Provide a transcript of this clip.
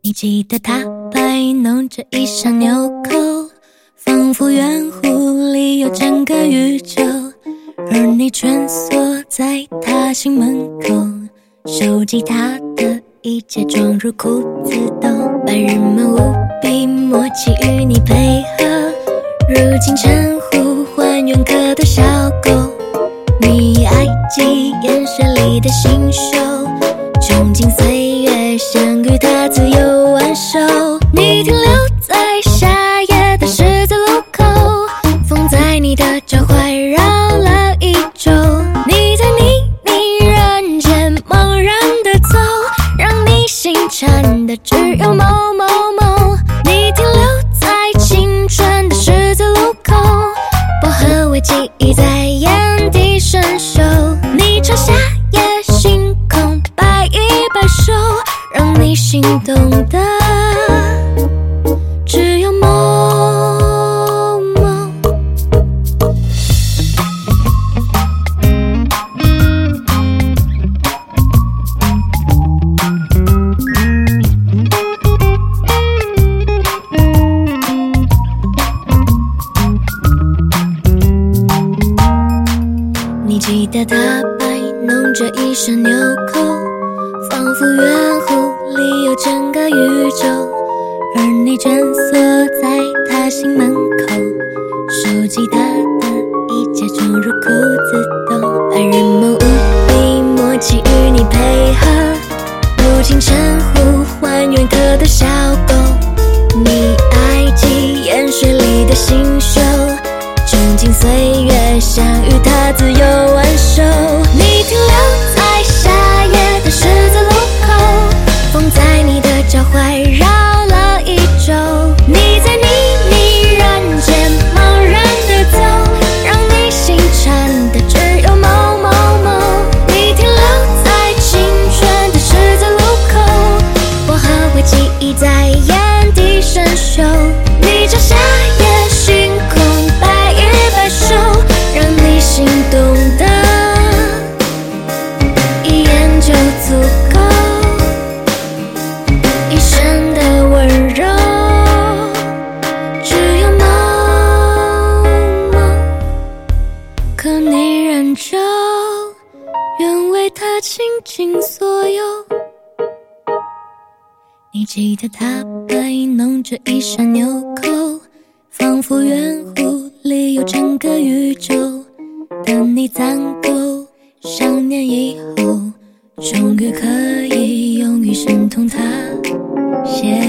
你记得他摆弄着一扇纽扣，仿佛圆弧里有整个宇宙，而你蜷缩在他心门口，收集他的一切装入裤子兜，白日梦无比默契与你配合，如今称呼还原壳的小狗，你爱记眼神里的星宿，穷尽岁月想与他自由玩手，你停留在夏夜的十字路口，风在你的脚踝绕了一周，你在你人间茫然的走，让你心颤的只有某某某，你停留在青春的十字路口，薄荷味记忆在眼底生锈，你朝夏夜星空摆一摆手，让你心动的只有某某。你记得他摆弄着一扇纽扣，仿佛圆弧里有整个宇宙，而你蜷缩在他心门口，收集他的一切装入裤子兜，白日梦无比默契与你配合，如今称呼还原壳的小狗，你爱记眼水里的星宿，穷尽岁月想与他自由玩手，你停留在夏夜的十字路口，风在你的脚踝绕了一周，你在你人间茫然的走，让你心颤的只有某某某，你停留在青春的十字路口，薄荷味记忆在眼底生锈，你朝夏夜星空摆一摆手，让你心动的一眼就足够，一生的温柔只有某某，可你仍旧愿为他倾尽所有。你记得他摆弄着一扇纽扣，仿佛圆弧里有整个宇宙，等你攒够想念以后，终于可以用余生同他邂